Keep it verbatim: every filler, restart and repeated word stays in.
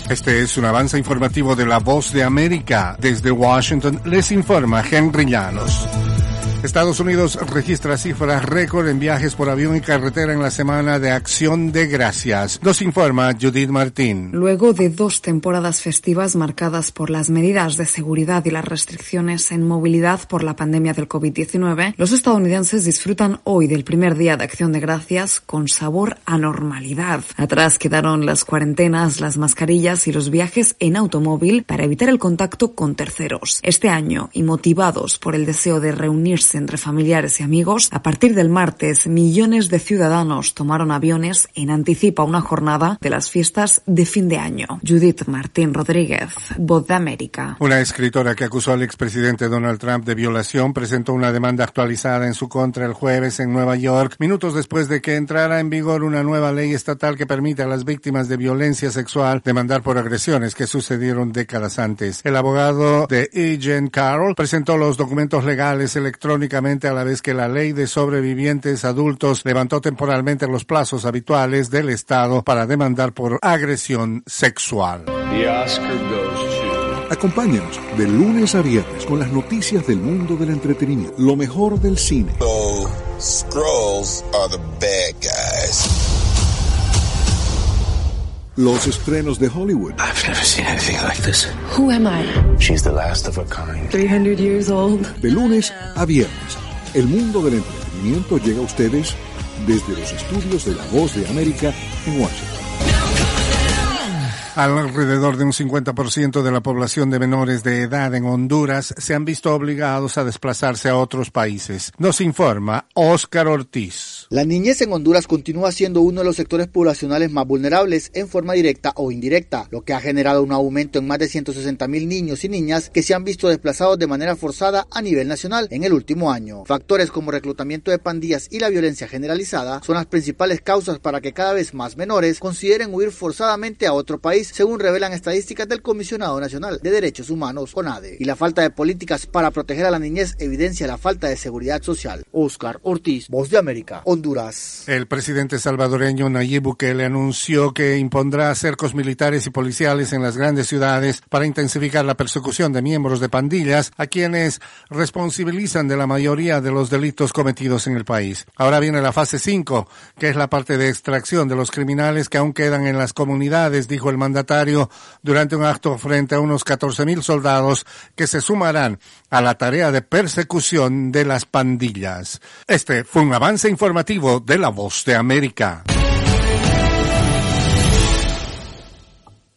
Este es un avance informativo de La Voz de América. Desde Washington les informa Henry Llanos. Estados Unidos registra cifras récord en viajes por avión y carretera en la semana de Acción de Gracias. Nos informa Judith Martín. Luego de dos temporadas festivas marcadas por las medidas de seguridad y las restricciones en movilidad por la pandemia del covid diecinueve, los estadounidenses disfrutan hoy del primer día de Acción de Gracias con sabor a normalidad. Atrás quedaron las cuarentenas, las mascarillas y los viajes en automóvil para evitar el contacto con terceros. Este año, y motivados por el deseo de reunirse entre familiares y amigos, a partir del martes, millones de ciudadanos tomaron aviones en anticipo a una jornada de las fiestas de fin de año. Judith Martín Rodríguez, Voz de América. Una escritora que acusó al expresidente Donald Trump de violación presentó una demanda actualizada en su contra el jueves en Nueva York, minutos después de que entrara en vigor una nueva ley estatal que permite a las víctimas de violencia sexual demandar por agresiones que sucedieron décadas antes. El abogado de E. Jean Carroll presentó los documentos legales electrónicos únicamente a la vez que la ley de sobrevivientes adultos levantó temporalmente los plazos habituales del Estado para demandar por agresión sexual. The Oscar goes to... Acompáñanos de lunes a viernes con las noticias del mundo del entretenimiento, lo mejor del cine. So, Skrulls are the bad guys. Los estrenos de Hollywood. I've never seen anything like this. Who am I? She's the last of a kind. three hundred years old. De lunes a viernes, el mundo del entretenimiento llega a ustedes desde los estudios de La Voz de América en Washington. Alrededor de un cincuenta por ciento de la población de menores de edad en Honduras se han visto obligados a desplazarse a otros países. Nos informa Óscar Ortiz. La niñez en Honduras continúa siendo uno de los sectores poblacionales más vulnerables en forma directa o indirecta, lo que ha generado un aumento en más de ciento sesenta mil niños y niñas que se han visto desplazados de manera forzada a nivel nacional en el último año. Factores como reclutamiento de pandillas y la violencia generalizada son las principales causas para que cada vez más menores consideren huir forzadamente a otro país, según revelan estadísticas del Comisionado Nacional de Derechos Humanos, CONADE. Y la falta de políticas para proteger a la niñez evidencia la falta de seguridad social. Óscar Ortiz, Voz de América, Honduras. El presidente salvadoreño Nayib Bukele anunció que impondrá cercos militares y policiales en las grandes ciudades para intensificar la persecución de miembros de pandillas a quienes responsabilizan de la mayoría de los delitos cometidos en el país. Ahora viene la fase cinco, que es la parte de extracción de los criminales que aún quedan en las comunidades, dijo el mandatario durante un acto frente a unos catorce mil soldados que se sumarán a la tarea de persecución de las pandillas. Este fue un avance informativo de La Voz de América.